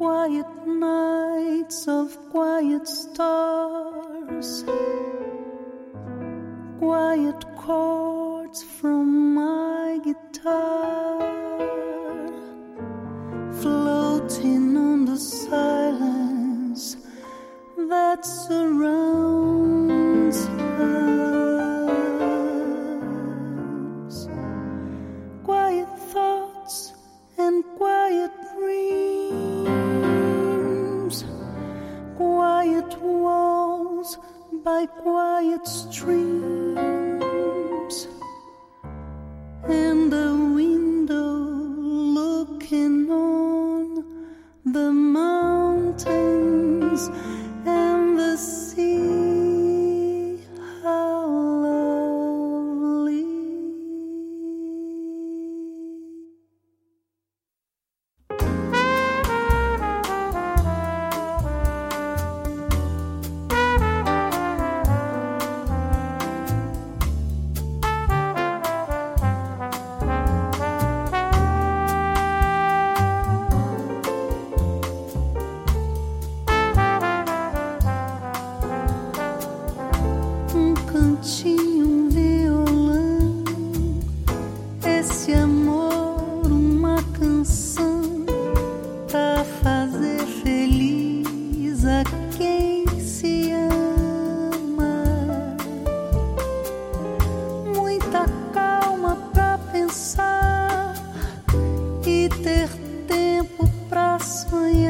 quiet nights of quiet stars, quiet chords from my guitar, floating on the silence that surrounds us. Quiet thoughts and quiet dreams, quiet walls by quiet streams, and a window looking on the mountains and the sea. How lovely. Cantinho, um violão, esse amor, uma canção pra fazer feliz a quem se ama. Muita calma pra pensar e ter tempo pra sonhar.